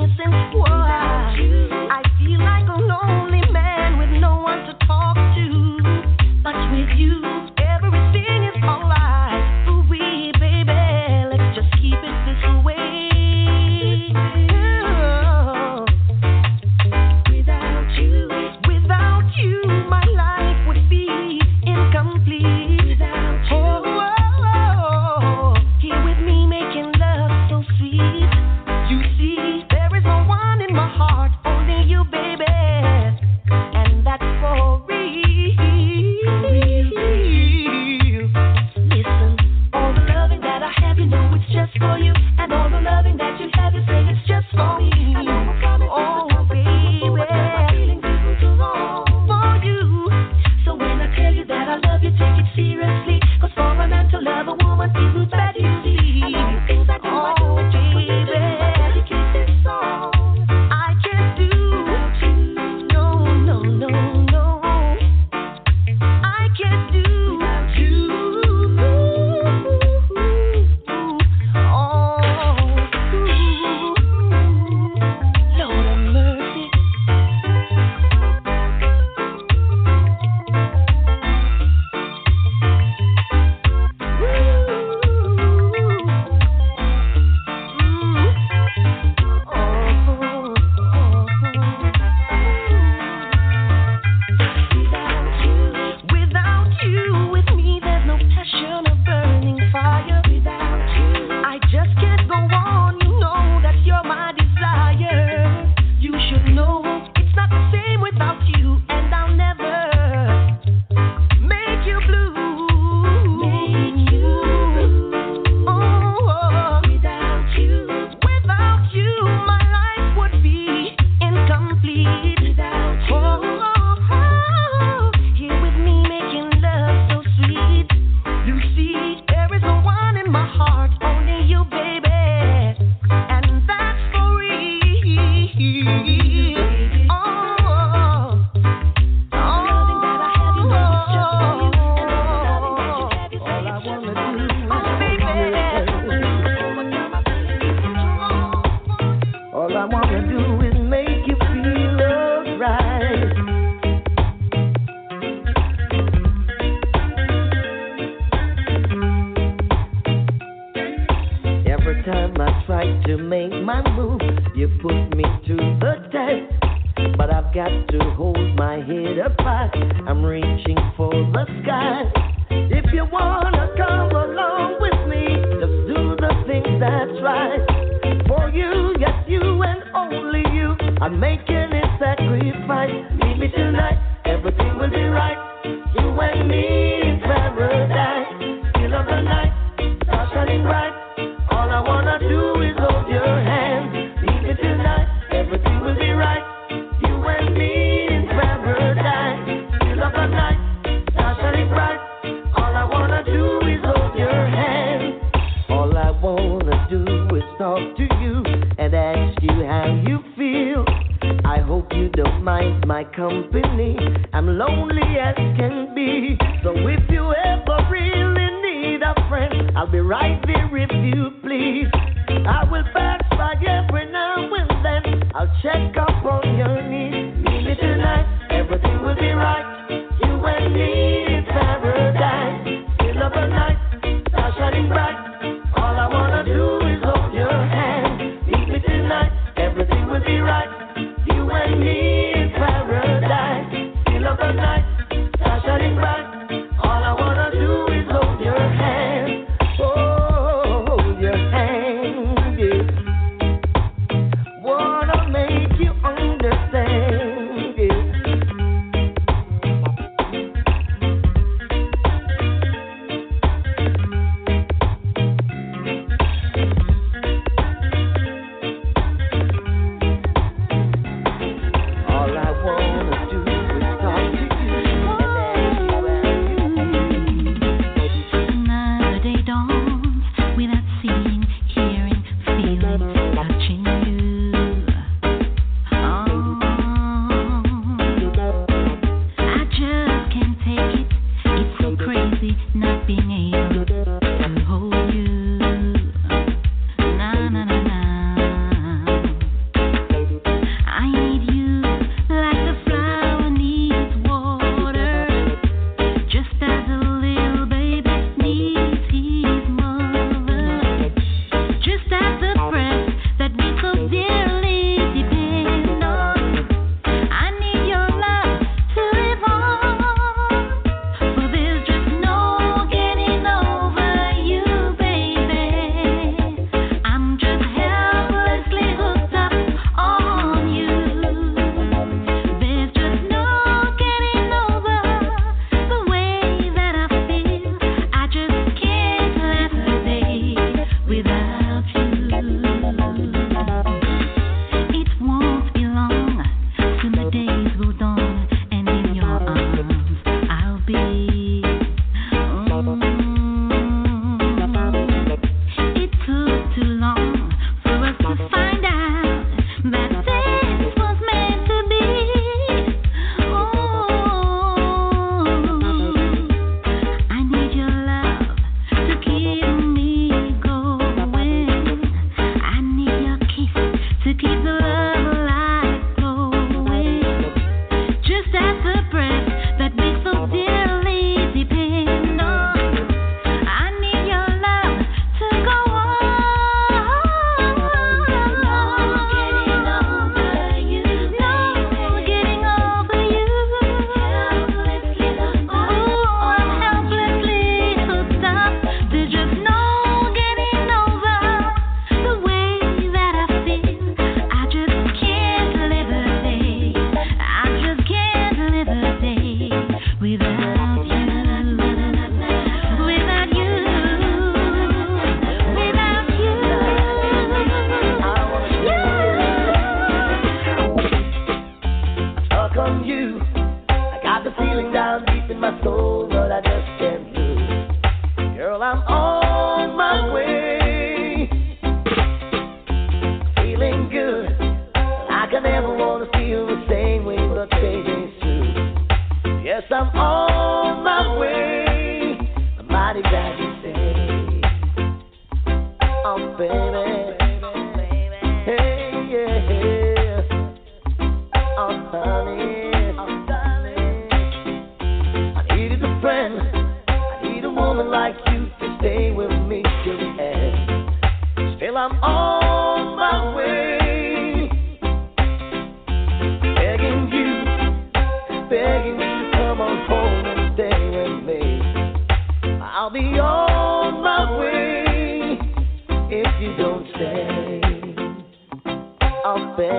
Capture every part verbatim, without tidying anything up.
Wanna make you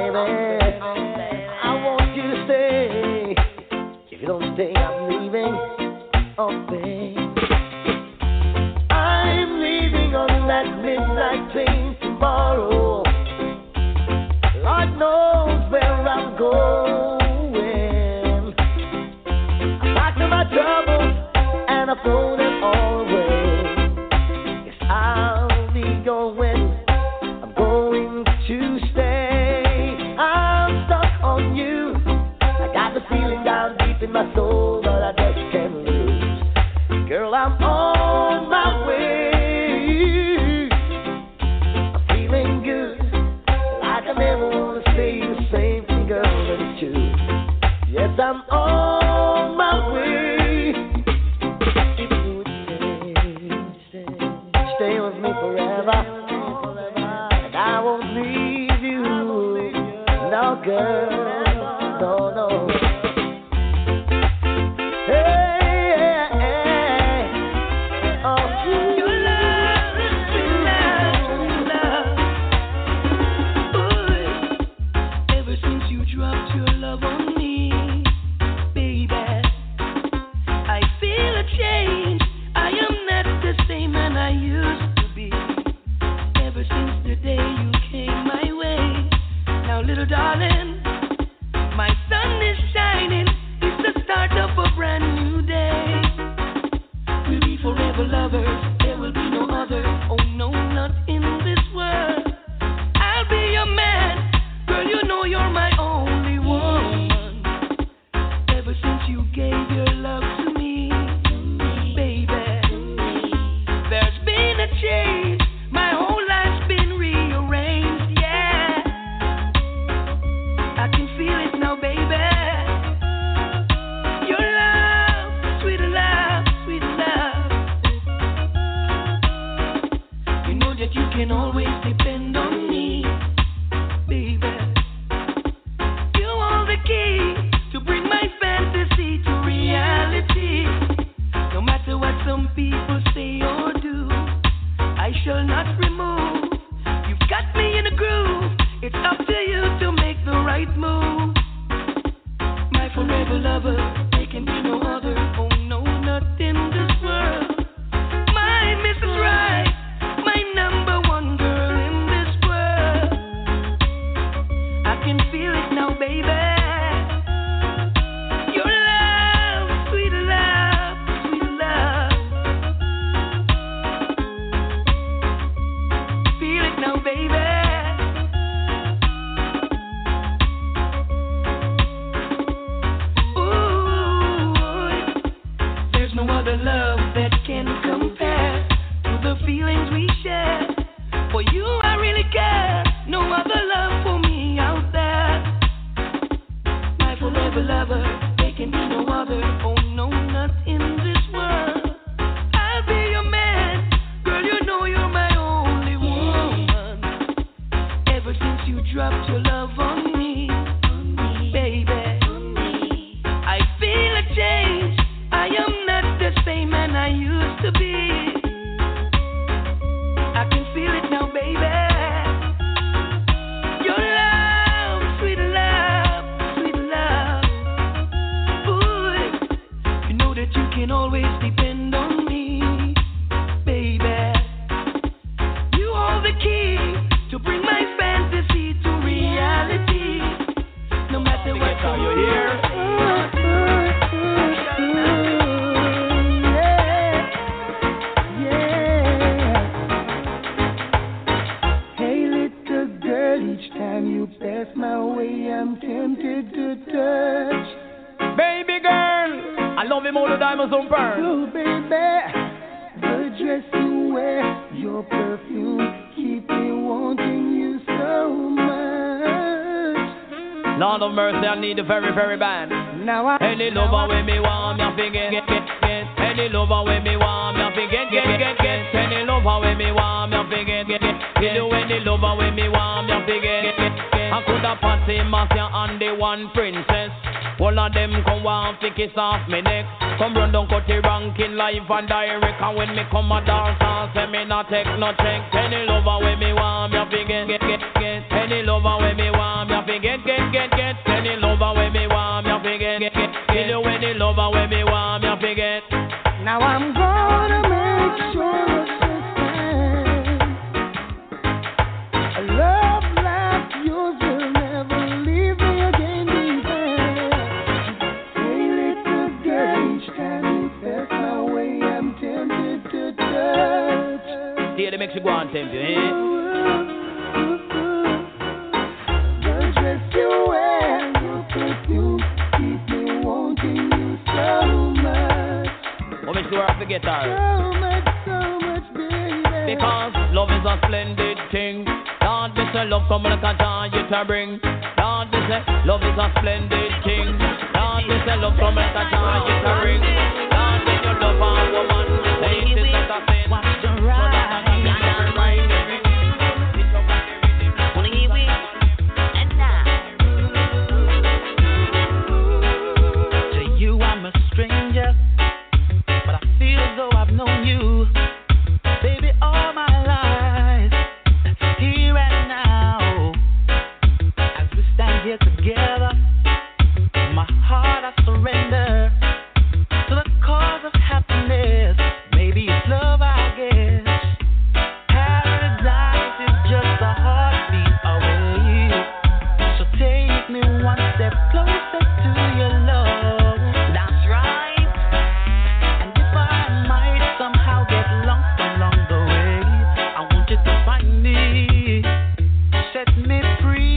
baby. I want you to stay. If you don't stay, I'm leaving. Oh, babe. I'm leaving on that midnight train tomorrow. Lord knows where I'm going. I packed my troubles and I throw them all away. Yes, I'll be going. I'm going to stay. I'm stuck on you. I got the feeling down deep in my soul, but I just can't lose. Girl, I'm on my way. I'm feeling good, like I never wanna stay the same thing, girl, but it's true. Yes, I'm on my way. If you would stay, stay, stay with me forever, and I won't leave you, no, girl, no, no. Darling, my sun is shining. It's the start of a brand new day. We'll be forever lovers. There will be no other. Oh no, not in this world. I'll be your man. Girl, you know you're my only woman. Ever since you gave your love to me, baby, there's been a change. My whole life's been rearranged. Yeah, I can feel it now, baby. Your love, sweet love, sweet love. You know that you can always depend on me, baby. You hold the key to bring my fantasy to reality. No matter what some people say or do, I shall not remove. You've got me in a groove. It's up to you to make the right move. My forever lover, there can be no other. Oh no, not in this world. My Missus Right, my number one girl in this world. I can feel it now, baby. Your love, sweet love, sweet love. Feel it now, baby. The love that can compare to the feelings we share. For you I really care. No other love for me out there. My forever lover, there can be no other. Oh no, not in this world. I'll be your man. Girl, you know you're my only woman. Ever since you dropped your love on me, baby, I feel a change. I am not the same man I used to be. I can feel it now, baby. Your love, sweet love, sweet love. Ooh, you know that you can always depend on me, baby. You hold the key to bring my fantasy to reality. No matter what you hear. Pass my way, I'm tempted to touch. Baby girl, I love him all the diamonds on burn. Oh, baby, the dress you wear, your perfume, keep me wanting you so much. Lord of mercy, I need the very, very bad. Now I any lover with me warm, you forget, get, get, get. Any lover with me warm, you forget, get, get, get. Any lover with me warm, you forget, get, get. You do any lover with me warm, you forget, get, get. I could have party Marcia and the one princess. All of them come want to kiss off me neck. Come run down cut the ranking live and direct. And when me come a dance and say me not take no check. Any lover with me want me a forget, get, get, get. Any lover with me want me a forget. get, get, get, get. Any lover when me want me forget. Kill you any lover when me want me forget. Now I'm gonna make sure a love like yours will never leave me again. Hey, little girl, each time you pass my way, I'm tempted to touch. See, they make you go and tempt you, eh? The dress you wear, your perfume, keep me wanting you so much. Oh, make sure I forget her. So much, so much, baby. Because love is a splendid thing. Lord, this a love come like a joy it a bring. Lord, this a love is a splendid thing. Lord, this a love come like a joy it a bring. Lord, when you love a woman, say it is not a sin. Watch the ride. Together, my heart I surrender to the cause of happiness. Maybe it's love, I guess. Paradise is just a heartbeat away. So take me one step closer to your love. That's right. And if I might somehow get lost along the way, I want you to find me, set me free.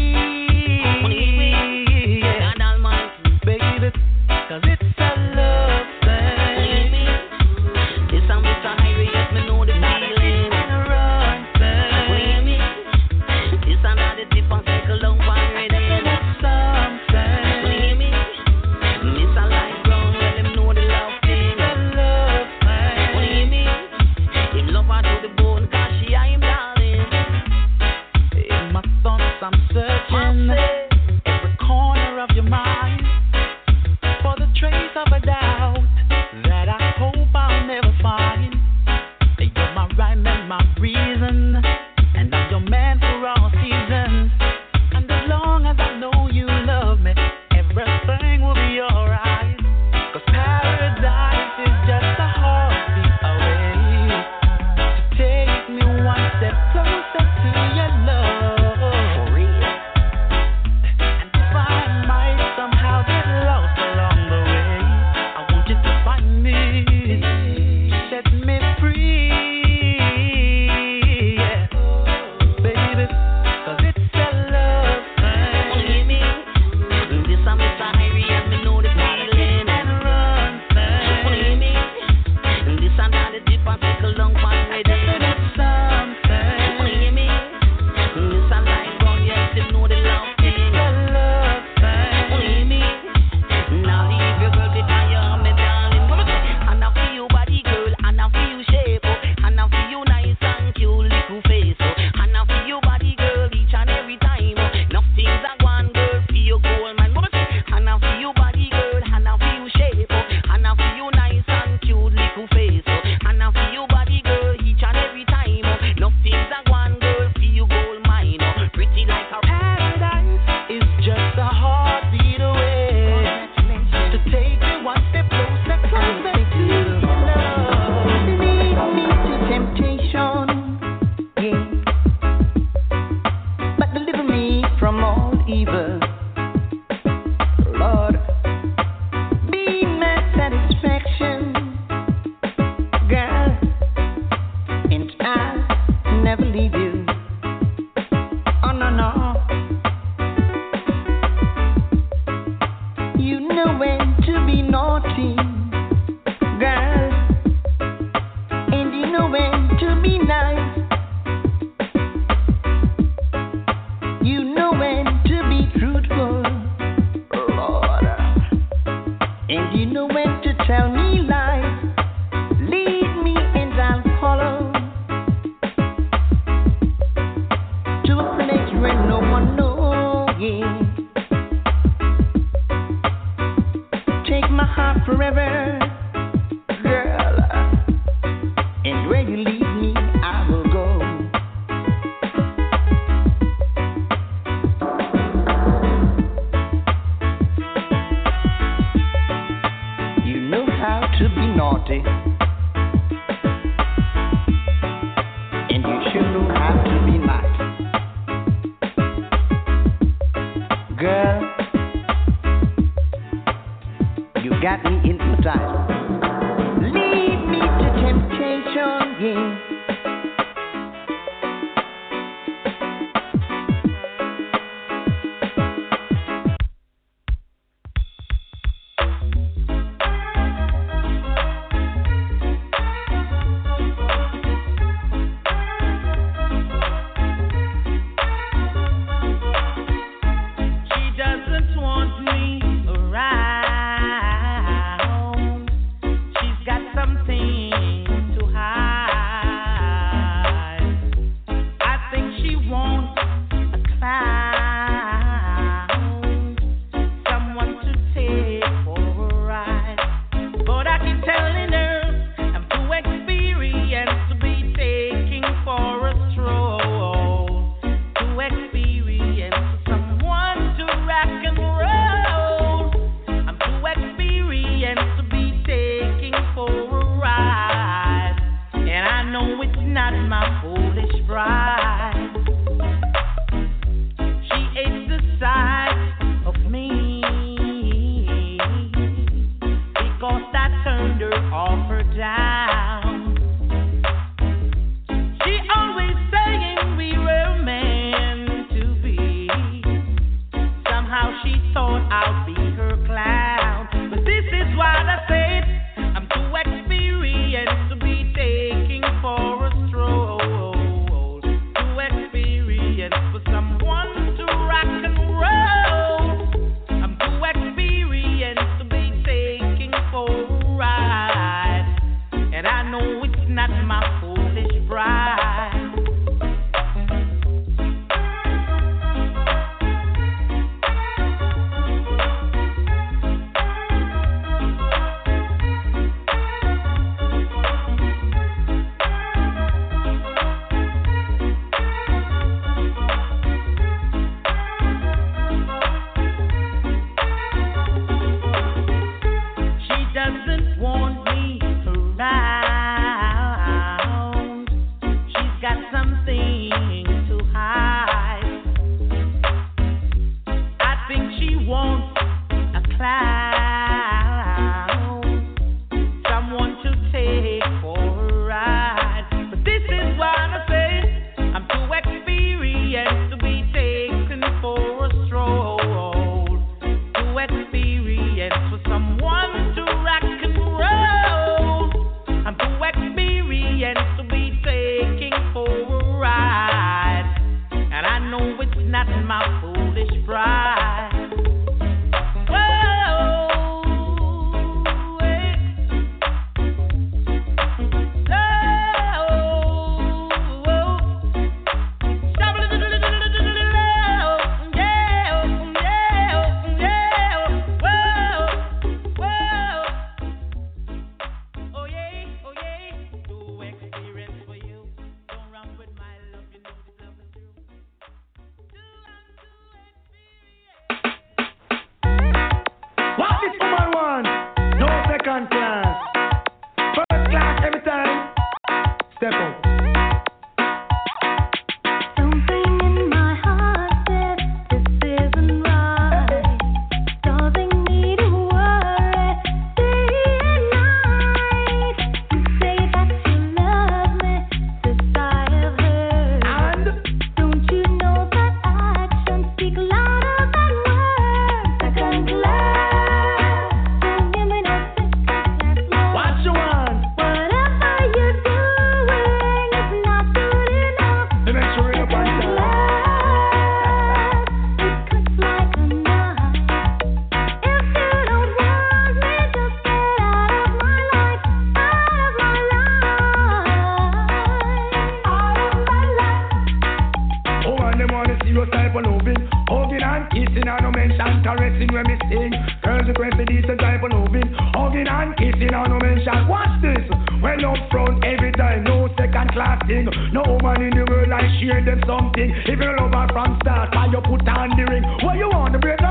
Forever naughty. And you shouldn't have to be nice. Girl, you got me hypnotized. Lead me to temptation, yeah.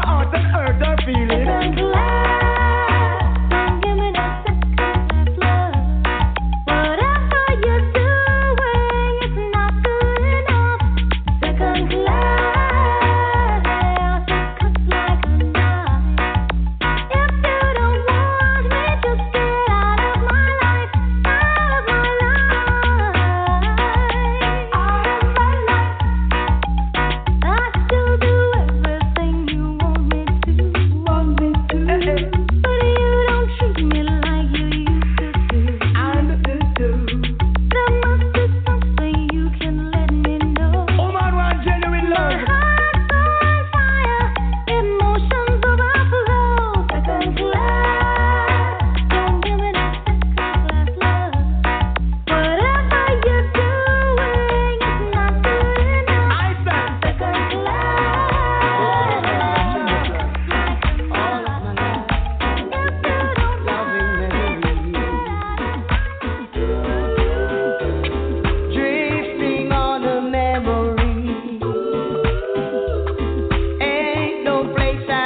Give me that second love.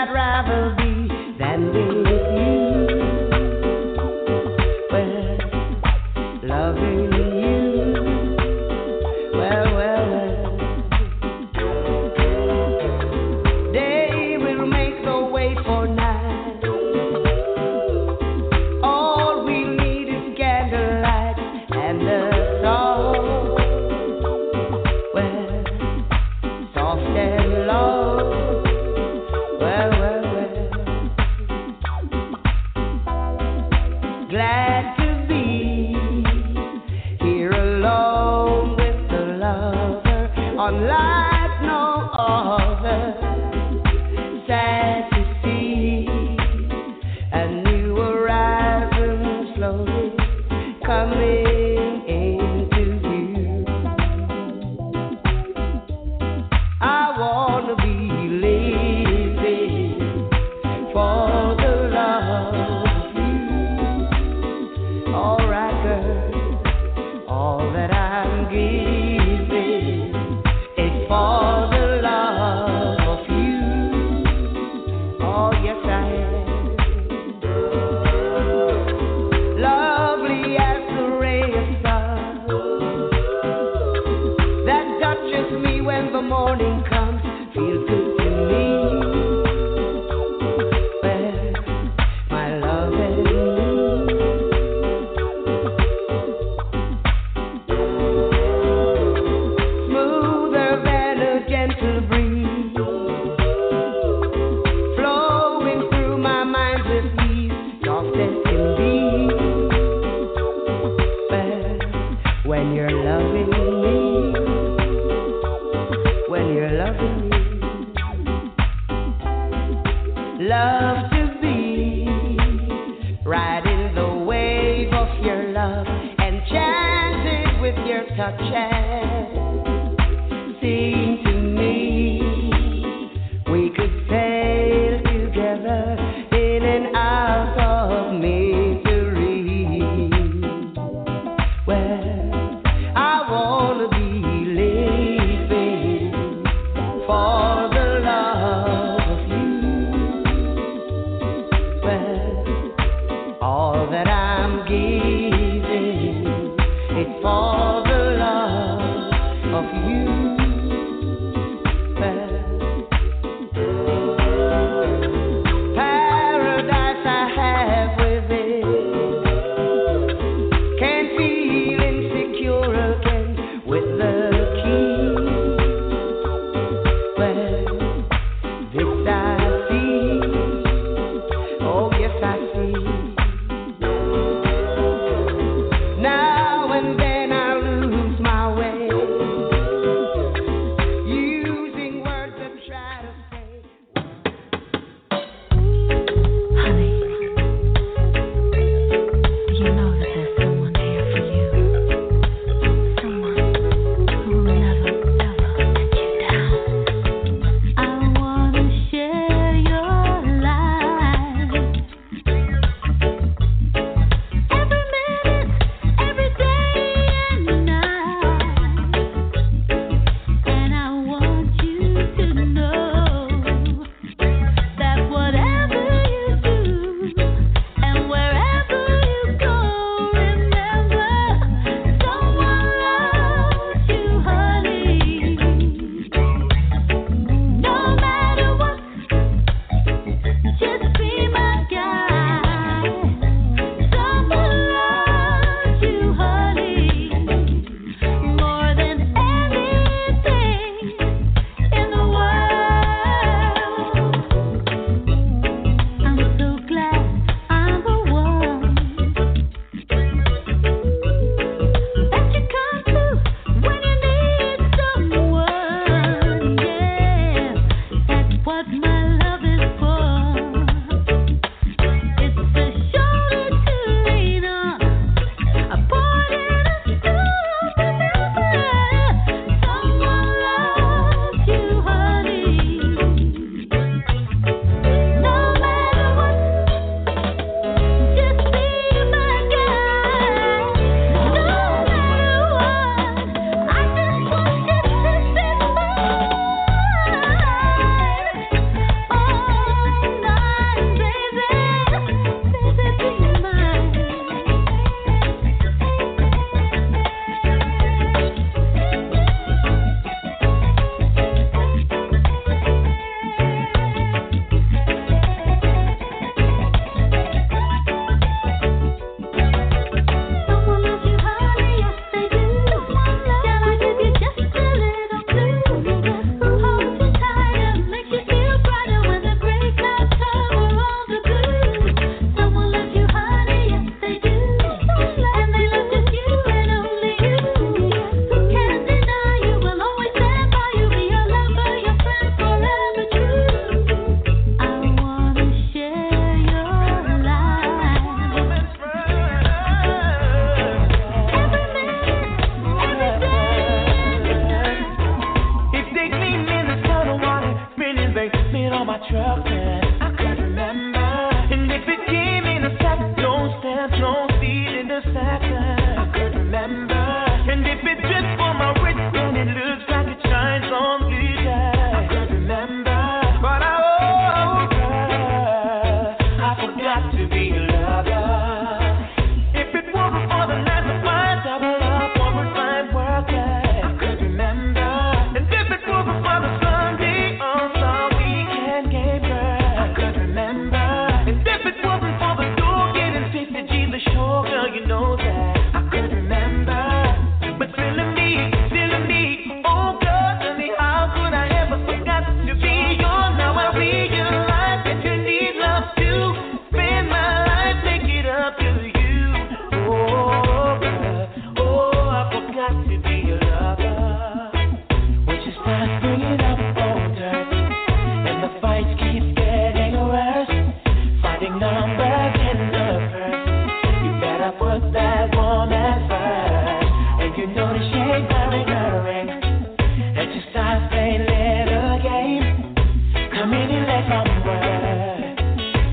I'd rather be than with you. Well, loving you. Well, well, well. Day will make the way for night. All we need is candlelight and the song. Well, soft and low. Well, well, well. Glad to be here alone with the lover, unlike no other. Sad to see a new horizon slowly coming into view. I wanna be living for the love of you. All right, girl, all that I'm giving is for the love of you. Oh, yes, I am. Lovely as the ray of sun that touches me when the morning comes, feels good to me. Well, my love and me. Smoother than a gentle breeze, flowing through my mind with ease, soft as can be. Well, when you're loving me, when you're loving me, love to be riding the wave of your love, enchanted with your touch and seem to me we could sail together in and out of misery. Well, I wanna be living for the love of you. Well, all that I'm giving is for the love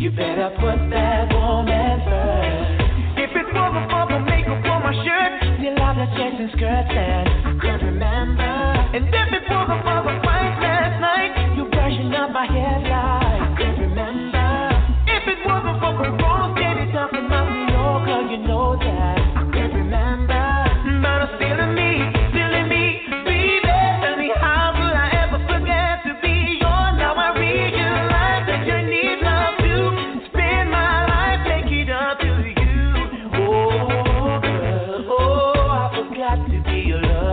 You better put that woman first. If it wasn't for the makeup on my shirt, you'll have the chasing skirts and I could remember. And if it wasn't for the fight last night, you brushing up my headlights, I could remember. If it wasn't for the wrong steady talking about New York, girl, you know that I could remember. But I'm still in me, still in me, baby. Tell me how will I ever forget to be yours? Now I realize that you need love too. Spend my life, make it up to you. Oh, girl, oh, I forgot to be your love.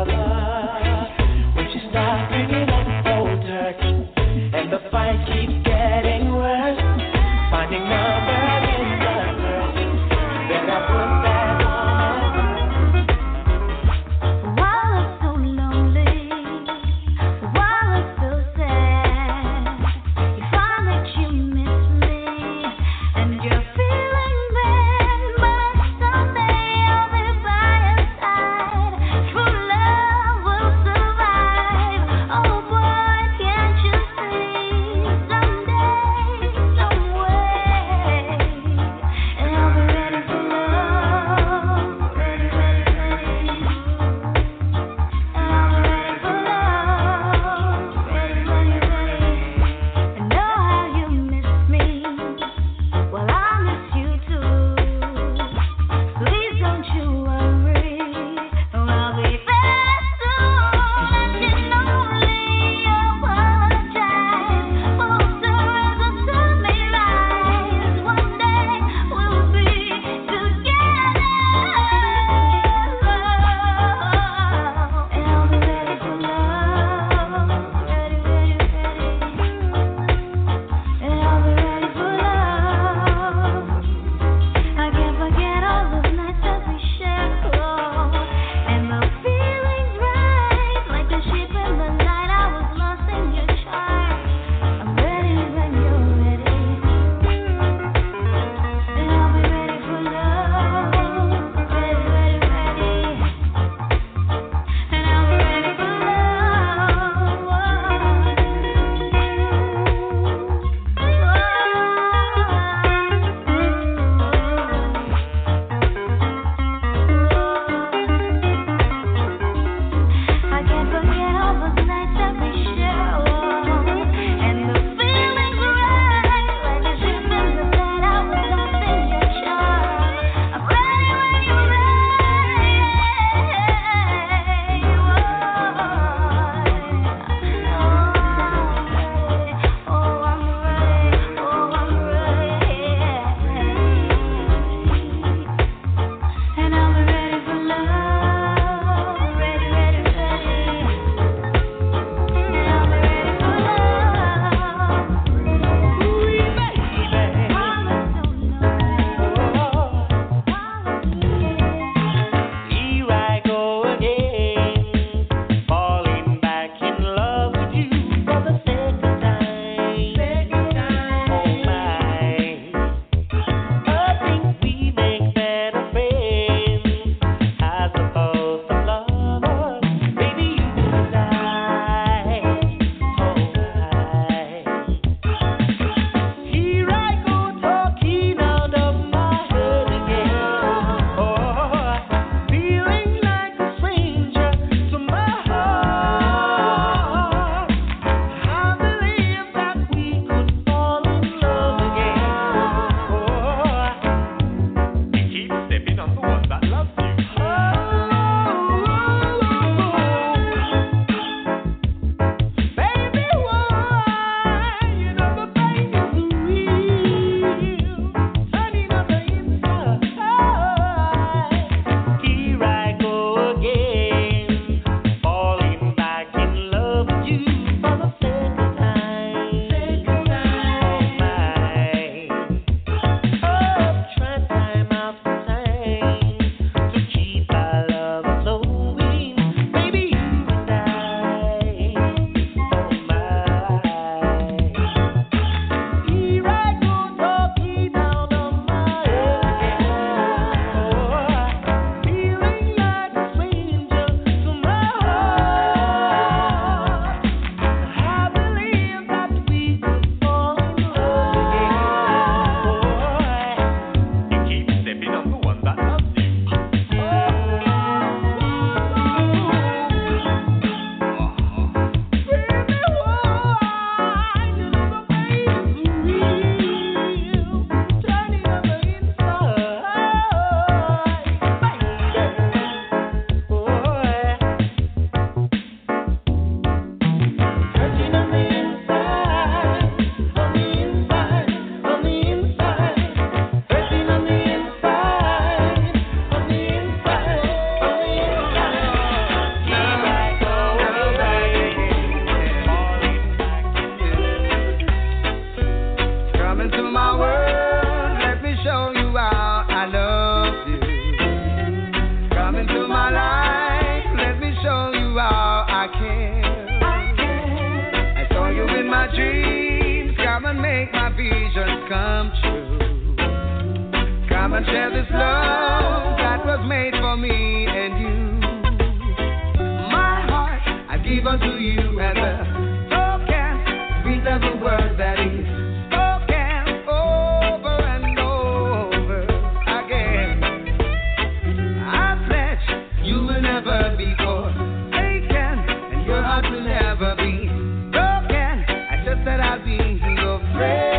Come into my world, let me show you how I love you. Come into my life, let me show you how I care. I saw you in my dreams, come and make my visions come true. Come and share this love that was made for me and you. My heart I give unto you as a token, sweet as a word that is spoken over and over again. I pledge you will never be forsaken, and your heart will never be broken. I just said I'll be your friend.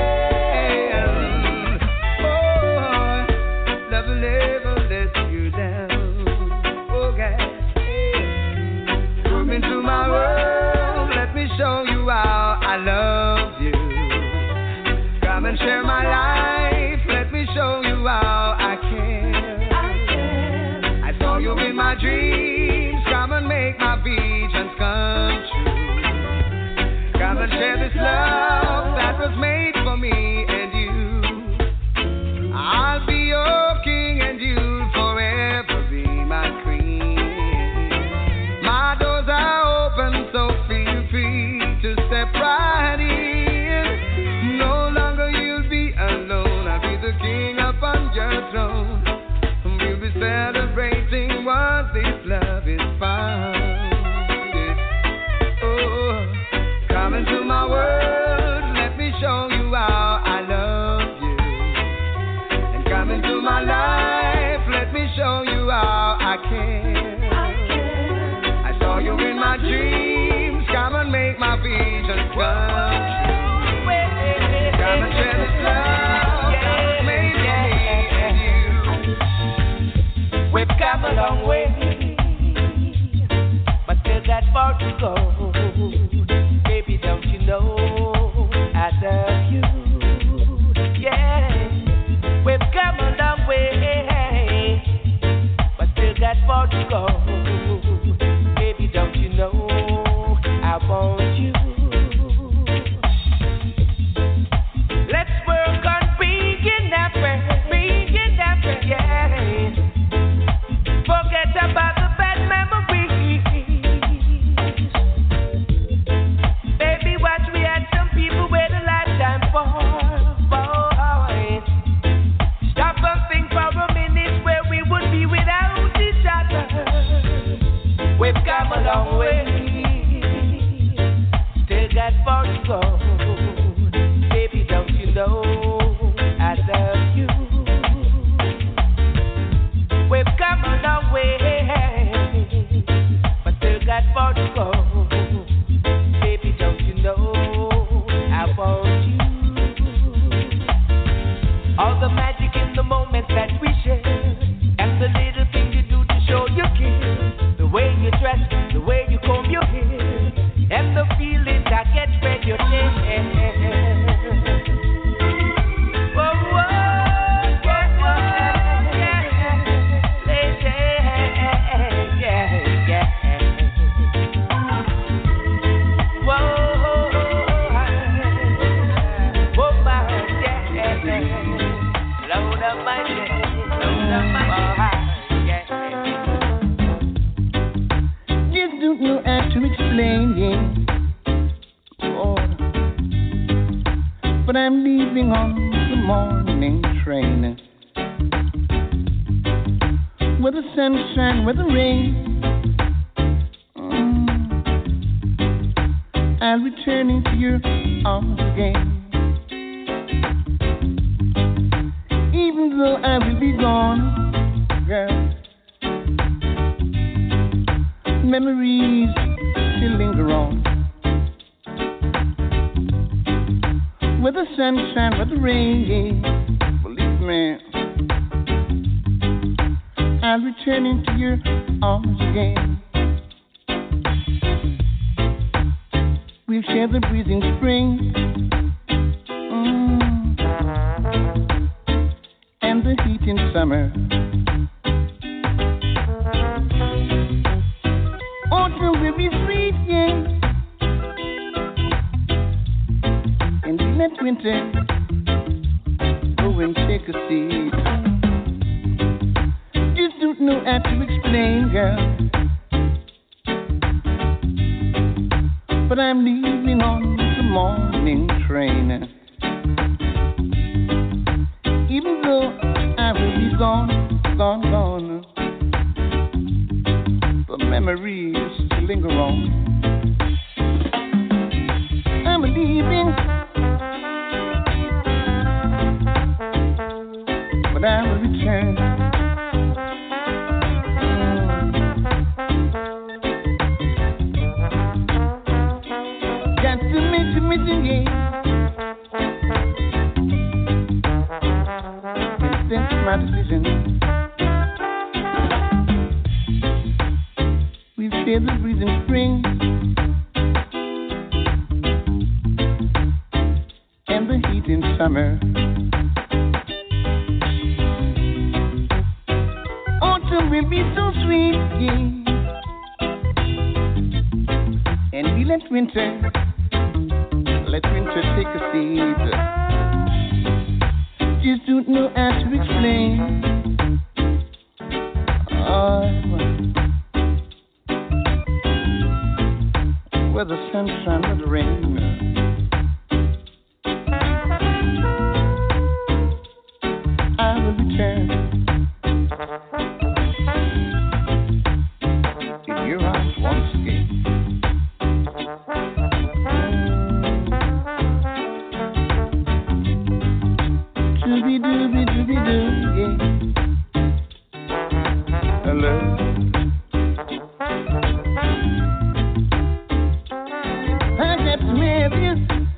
Show you how I love you. Come and share my life. Let me show you how I care. I care. I saw you in my dreams. Come and make my visions come true. Come and share this love that was made for me and you. I'll be your king and you'll forever be my queen. My doors are open, so feel free to step right in. No longer you'll be alone. I'll be the king upon your throne. We'll be celebrating once this love is found. Yeah. Oh, come into my world. Let me show you how I love you. And come into my life. Let me show you how I care. I care. I saw you in my dreams. Come and make my visions come true. Come and share this love that made me and you. We've come a long way, but still got far to go. Baby, don't you know I love you? Yeah, we've come a long way, but still got far to go. Baby, don't you know I want you? Let's work on bringing that way, bringing that way, yeah. Forget about the bad memories. Baby, watch, we had some people wait a lifetime for, boy. Stop and think for a minute where we would be without each other. We've come a long way. Got far to go. Baby, don't you know I love you? We've come a long way, but still got far to go. Baby, don't you know I want you? All the magic in the moment that we share, and the little things you do to show you care. The way you dress, the way you comb your hair, and the feelings I get when you're there. Whoa, whoa, yeah, yeah, yeah, yeah, yeah. Whoa, whoa, my, yeah, load up my head, load up my heart, yeah. Just don't know how to explain it. But I'm leaving on the morning train. Whether sunshine, whether rain, mm, I'll return into your arms again. Even though I will be gone, girl, memories still linger on. Whether sunshine, whether rain, believe me, I'll return into your arms again. We'll share the breathing spring, mm, and the heat in summer. Autumn will be sweet, yeah, and we let winter gone, gone, gone. But memories still linger on. I'm leaving, but I will return. Got to make the mission, yeah. That's my decision. We feel the breeze in spring and the heat in summer. Autumn will be so sweet, yeah. And we let winter, let winter take a seat. Just don't know how to explain. Oh, whether sunshine or the rain. I will return in your arms once again. Dooby dooby dooby doo, yeah. Hello. I got to have this.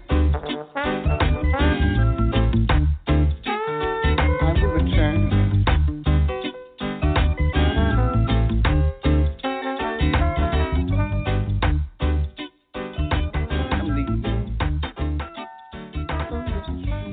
I will return. I'm leaving. Oh, yes, it's true.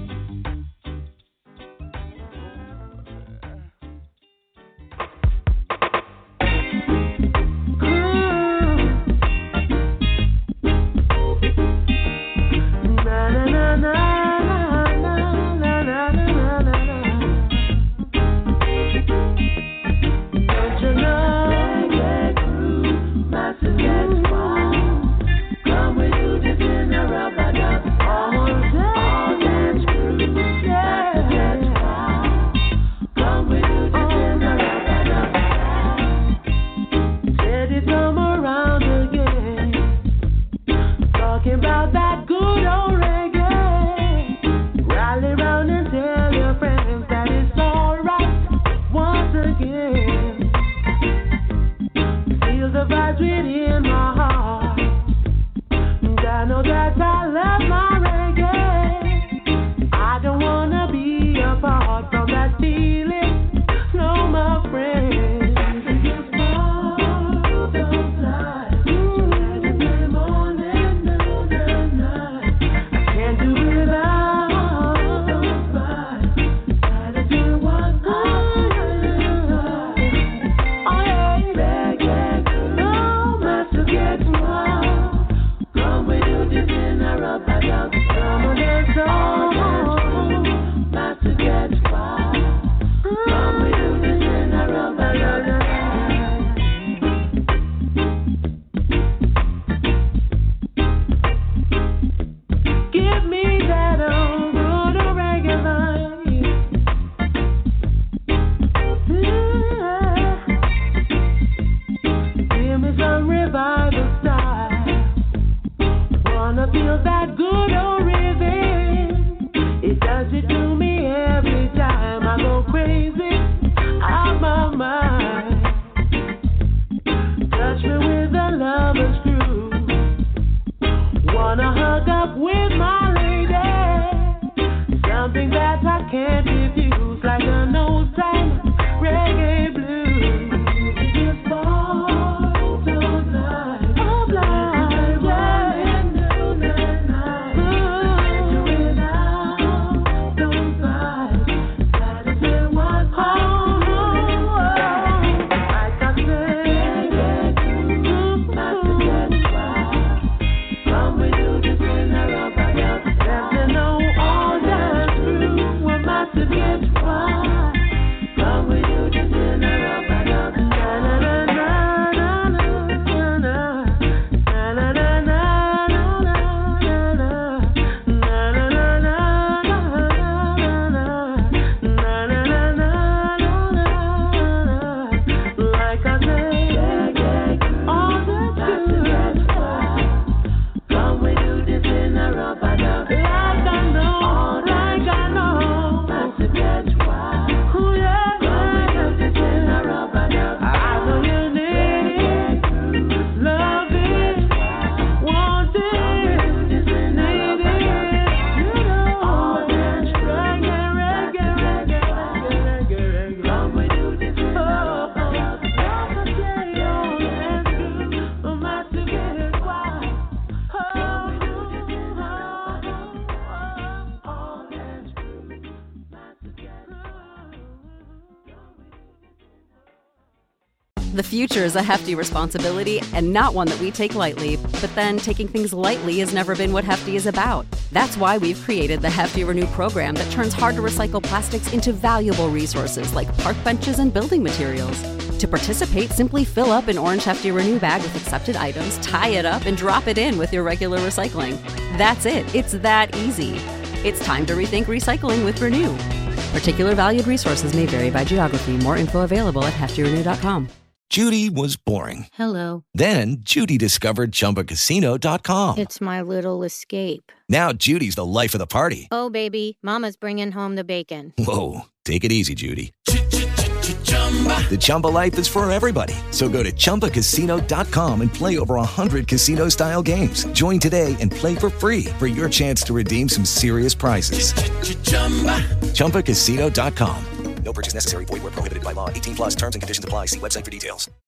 Let me know all that's true. We're about to get far. The future is a hefty responsibility and not one that we take lightly, but then taking things lightly has never been what Hefty is about. That's why we've created the Hefty Renew program that turns hard-to-recycle plastics into valuable resources like park benches and building materials. To participate, simply fill up an orange Hefty Renew bag with accepted items, tie it up, and drop it in with your regular recycling. That's it. It's that easy. It's time to rethink recycling with Renew. Particular valued resources may vary by geography. More info available at hefty renew dot com. Judy was boring. Hello. Then Judy discovered Chumba Casino dot com. It's my little escape. Now Judy's the life of the party. Oh, baby, mama's bringing home the bacon. Whoa, take it easy, Judy. The Chumba life is for everybody. So go to Chumba Casino dot com and play over one hundred casino-style games. Join today and play for free for your chance to redeem some serious prizes. Chumba Casino dot com. No purchase necessary. Void where prohibited by law. eighteen plus terms and conditions apply. See website for details.